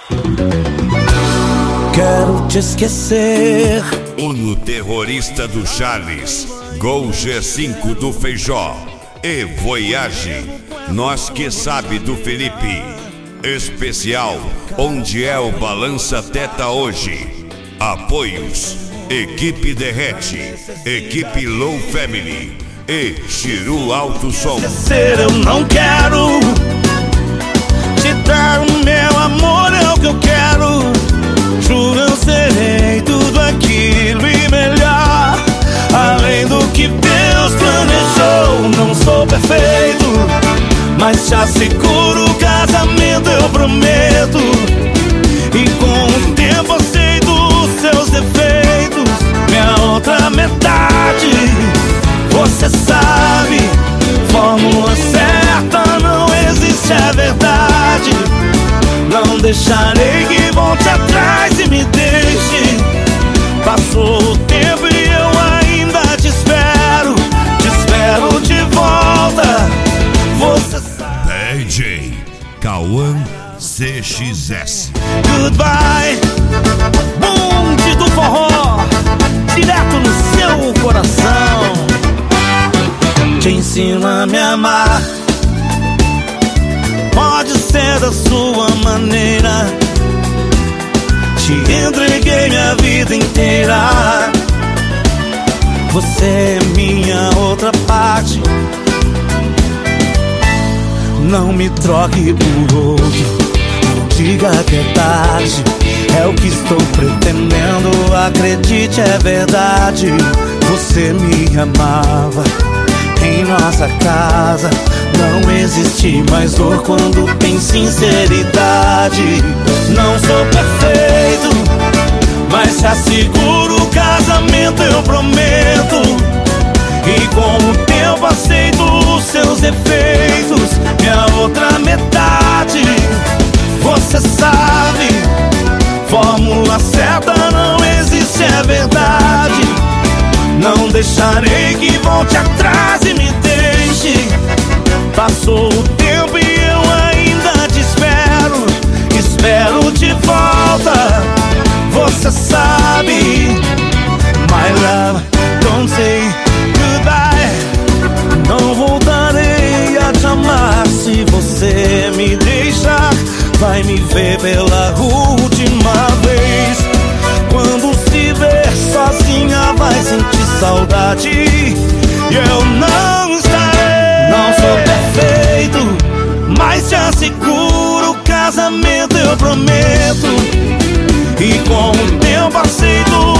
Quero te esquecer. O terrorista do Charles, Gol G5 do Feijó e Voyage, Nós Que Sabe do Felipe. Especial Onde é o Balança Teta Hoje. Apoios: Equipe Derrete, Equipe Low Family e Chiru Alto Som. Eu não quero te dar o meu amor, é o que eu quero. Juro, eu serei tudo aquilo e melhor, além do que Deus planejou. Não sou perfeito, mas te asseguro o casamento eu prometo. E com o tempo eu sei dos seus defeitos, minha outra metade. Você sabe, fórmula certa não existe, é verdade. Não deixarei que volte atrás e me deixe. Passou o tempo e eu ainda te espero de volta. Você sabe. DJ Cauã CXS. Goodbye, bonde do forró, direto no seu coração. Te ensino a me amar, pode ser da sua maneira. Te entreguei minha vida inteira. Você é minha outra parte. Não me troque por outro, não diga que é tarde. É o que estou pretendendo, acredite, é verdade. Você me amava em nossa casa. Não existe mais dor quando tem sinceridade. Não sou perfeito, mas te asseguro o casamento eu prometo. E com o tempo aceito os seus defeitos, minha outra metade. Você sabe, fórmula certa não existe, é verdade. Não deixarei que volte atrás e me deixe. Passou o tempo e eu ainda te espero de volta. Você sabe, my love, don't say goodbye. Não voltarei a te amar se você me deixar. Vai me ver pela última vez. Quando se ver sozinha vai sentir saudade e eu não estarei. Não sou perfeito, mas te asseguro o casamento eu prometo. E com o tempo aceito